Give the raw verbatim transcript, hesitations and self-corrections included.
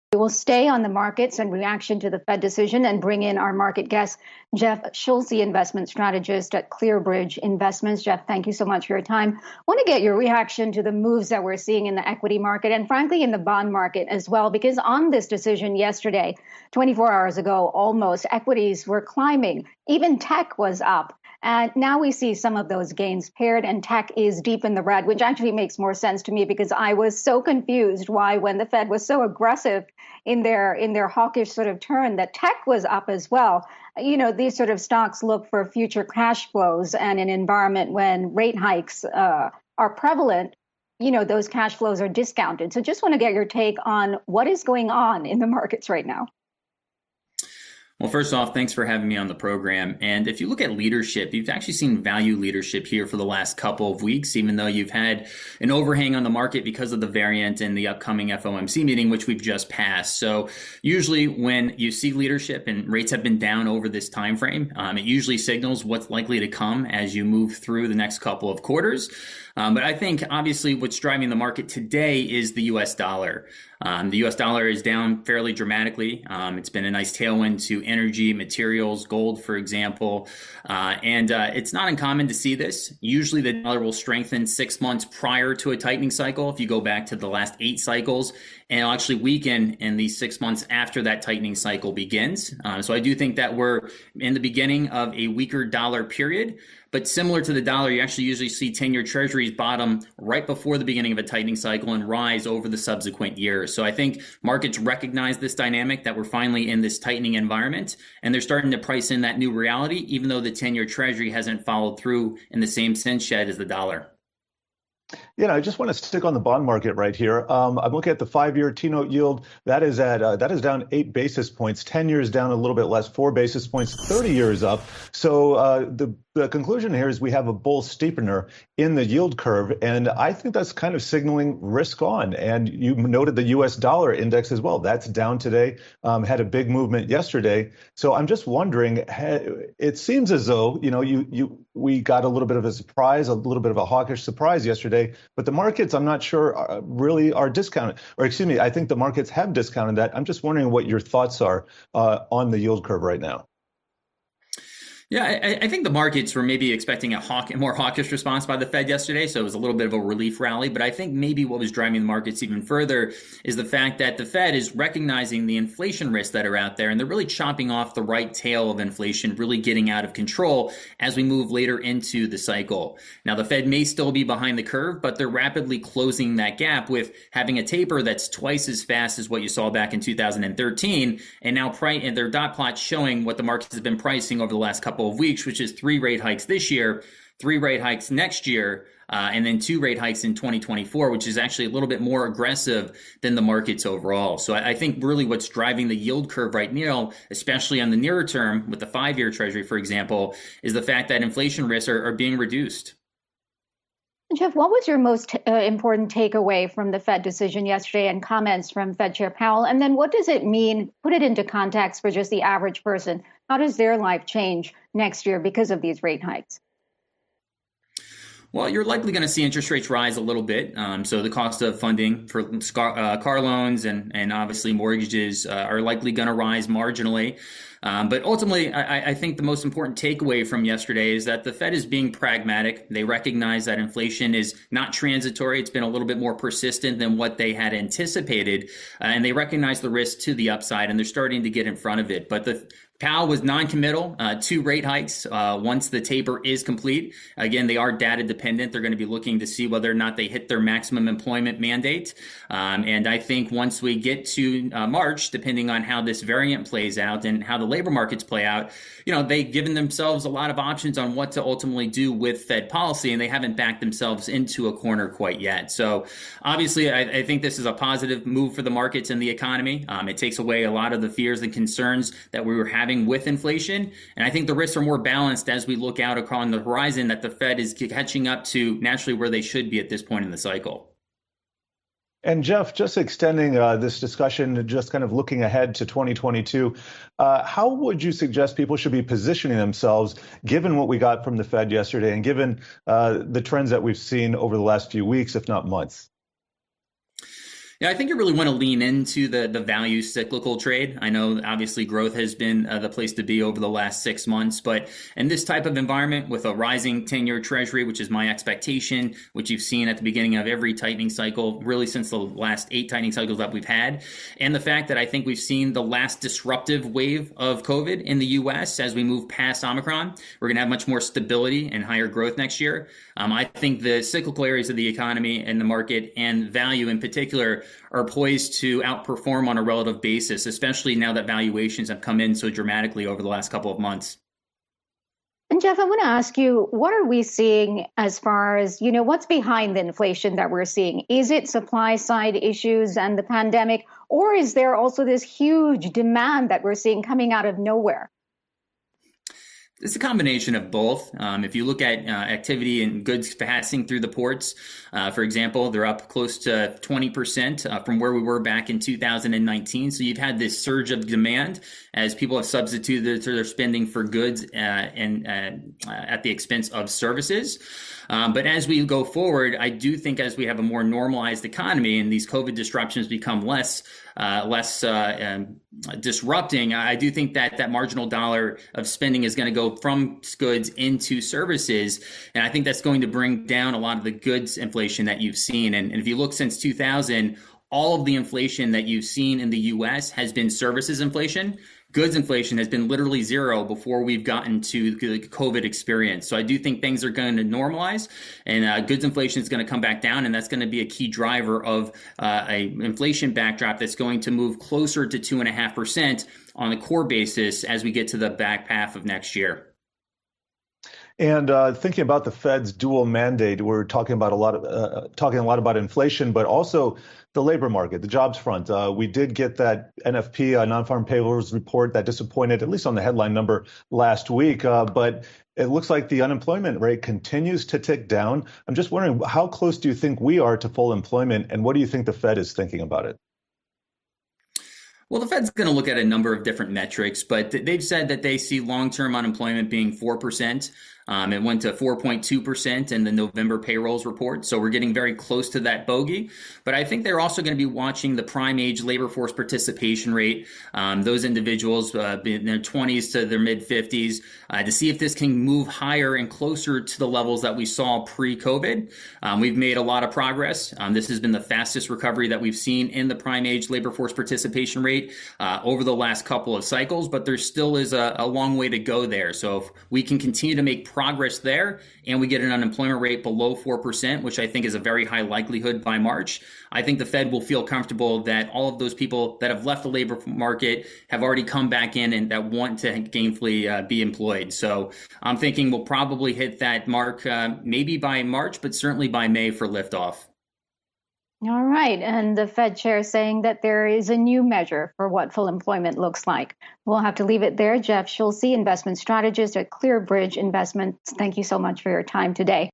We will stay on the markets and reaction to the Fed decision and bring in our market guest, Jeff Schulze, investment strategist at ClearBridge Investments. Jeff, thank you so much for your time. I want to get your reaction to the moves that we're seeing in the equity market and frankly in the bond market as well, because on this decision yesterday, twenty-four hours ago, almost, equities were climbing. Even tech was up. And now we see some of those gains paired, and tech is deep in the red, which actually makes more sense to me because I was so confused why, when the Fed was so aggressive in their in their hawkish sort of turn, that tech was up as well. You know, these sort of stocks look for future cash flows, and an environment when rate hikes uh, are prevalent, you know, those cash flows are discounted. So just want to get your take on what is going on in the markets right now. Well, first off, thanks for having me on the program. And if you look at leadership, you've actually seen value leadership here for the last couple of weeks, even though you've had an overhang on the market because of the variant and the upcoming F O M C meeting, which we've just passed. So usually when you see leadership and rates have been down over this time frame, um, it usually signals what's likely to come as you move through the next couple of quarters. Um, but I think obviously what's driving the market today is the U S dollar. Um, the U S dollar is down fairly dramatically. Um, it's been a nice tailwind to energy, materials, gold, for example. Uh, and uh, it's not uncommon to see this. Usually the dollar will strengthen six months prior to a tightening cycle. If you go back to the last eight cycles, and it'll actually weaken in the six months after that tightening cycle begins. Uh, so I do think that we're in the beginning of a weaker dollar period. But similar to the dollar, you actually usually see ten-year treasuries bottom right before the beginning of a tightening cycle and rise over the subsequent years. So I think markets recognize this dynamic that we're finally in this tightening environment, and they're starting to price in that new reality, even though the ten-year treasury hasn't followed through in the same sense shed as the dollar. You know, I just want to stick on the bond market right here. Um, I'm looking at the five-year T-note yield. That is at uh, that is down eight basis points. Ten years down a little bit less, four basis points. Thirty years up. So uh, the the conclusion here is we have a bull steepener in the yield curve, and I think that's kind of signaling risk on. And you noted the U S dollar index as well. That's down today. Um, had a big movement yesterday. So I'm just wondering. It seems as though you know you you we got a little bit of a surprise, a little bit of a hawkish surprise yesterday. But the markets, I'm not sure, are, really are discounted. Or excuse me, I think the markets have discounted that. I'm just wondering what your thoughts are uh, on the yield curve right now. Yeah, I, I think the markets were maybe expecting a hawk, a more hawkish response by the Fed yesterday, so it was a little bit of a relief rally. But I think maybe what was driving the markets even further is the fact that the Fed is recognizing the inflation risks that are out there, and they're really chopping off the right tail of inflation, really getting out of control as we move later into the cycle. Now, the Fed may still be behind the curve, but they're rapidly closing that gap with having a taper that's twice as fast as what you saw back in two thousand thirteen, and now pri- and their dot plot showing what the markets have been pricing over the last couple of weeks, which is three rate hikes this year, three rate hikes next year, uh, and then two rate hikes in twenty twenty-four, which is actually a little bit more aggressive than the markets overall. So I, I think really what's driving the yield curve right now, especially on the nearer term with the five-year treasury, for example, is the fact that inflation risks are, are being reduced. Jeff, what was your most uh, important takeaway from the Fed decision yesterday and comments from Fed Chair Powell? And then what does it mean? Put it into context for just the average person. How does their life change next year because of these rate hikes? Well, you're likely going to see interest rates rise a little bit. Um, so the cost of funding for uh, car loans and, and obviously mortgages uh, are likely going to rise marginally. Um, but ultimately, I, I think the most important takeaway from yesterday is that the Fed is being pragmatic. They recognize that inflation is not transitory. It's been a little bit more persistent than what they had anticipated. Uh, and they recognize the risk to the upside, and they're starting to get in front of it. But the Powell was non-committal, uh, two rate hikes uh, once the taper is complete. Again, they are data dependent. They're going to be looking to see whether or not they hit their maximum employment mandate. Um, and I think once we get to uh, March, depending on how this variant plays out and how the labor markets play out, you know, they've given themselves a lot of options on what to ultimately do with Fed policy, and they haven't backed themselves into a corner quite yet. So obviously, I, I think this is a positive move for the markets and the economy. Um, it takes away a lot of the fears and concerns that we were having with inflation. And I think the risks are more balanced as we look out across the horizon that the Fed is catching up to naturally where they should be at this point in the cycle. And Jeff, just extending uh, this discussion, just kind of looking ahead to twenty twenty-two, uh, how would you suggest people should be positioning themselves, given what we got from the Fed yesterday and given uh, the trends that we've seen over the last few weeks, if not months? Yeah, I think you really want to lean into the the value cyclical trade. I know obviously growth has been uh, the place to be over the last six months, but in this type of environment with a rising ten-year treasury, which is my expectation, which you've seen at the beginning of every tightening cycle, really since the last eight tightening cycles that we've had, and the fact that I think we've seen the last disruptive wave of COVID in the U S as we move past Omicron, we're going to have much more stability and higher growth next year. Um, I think the cyclical areas of the economy and the market and value in particular are poised to outperform on a relative basis, especially now that valuations have come in so dramatically over the last couple of months. And Jeff, I want to ask you, what are we seeing as far as, you know, what's behind the inflation that we're seeing? Is it supply side issues and the pandemic, or is there also this huge demand that we're seeing coming out of nowhere? It's a combination of both. Um, if you look at uh, activity and goods passing through the ports, uh, for example, they're up close to twenty percent uh, from where we were back in two thousand nineteen. So you've had this surge of demand as people have substituted their spending for goods uh, and uh, at the expense of services. Um, but as we go forward, I do think as we have a more normalized economy and these COVID disruptions become less uh, less uh, um, disrupting, I do think that that marginal dollar of spending is going to go from goods into services. And I think that's going to bring down a lot of the goods inflation that you've seen. And, and if you look since two thousand, all of the inflation that you've seen in the U S has been services inflation. Goods inflation has been literally zero before we've gotten to the COVID experience. So I do think things are going to normalize, and uh, goods inflation is going to come back down, and that's going to be a key driver of uh, a inflation backdrop that's going to move closer to two and a half percent on a core basis as we get to the back half of next year. And uh, thinking about the Fed's dual mandate, we're talking about a lot of uh, talking a lot about inflation, but also the labor market, the jobs front. Uh, we did get that N F P uh, non-farm payrolls report that disappointed, at least on the headline number last week. Uh, but it looks like the unemployment rate continues to tick down. I'm just wondering, how close do you think we are to full employment, and what do you think the Fed is thinking about it? Well, the Fed's going to look at a number of different metrics, but they've said that they see long-term unemployment being four percent. Um, it went to four point two percent in the November payrolls report. So we're getting very close to that bogey. But I think they're also going to be watching the prime age labor force participation rate, um, those individuals uh, in their twenties to their mid fifties, uh, to see if this can move higher and closer to the levels that we saw pre-COVID. Um, we've made a lot of progress. Um, this has been the fastest recovery that we've seen in the prime age labor force participation rate uh, over the last couple of cycles, but there still is a, a long way to go there. So if we can continue to make progress progress there, and we get an unemployment rate below four percent, which I think is a very high likelihood by March, I think the Fed will feel comfortable that all of those people that have left the labor market have already come back in and that want to gainfully uh, be employed. So I'm thinking we'll probably hit that mark uh, maybe by March, but certainly by May for liftoff. All right. And the Fed chair saying that there is a new measure for what full employment looks like. We'll have to leave it there. Jeff Schulze, investment strategist at ClearBridge Investments. Thank you so much for your time today.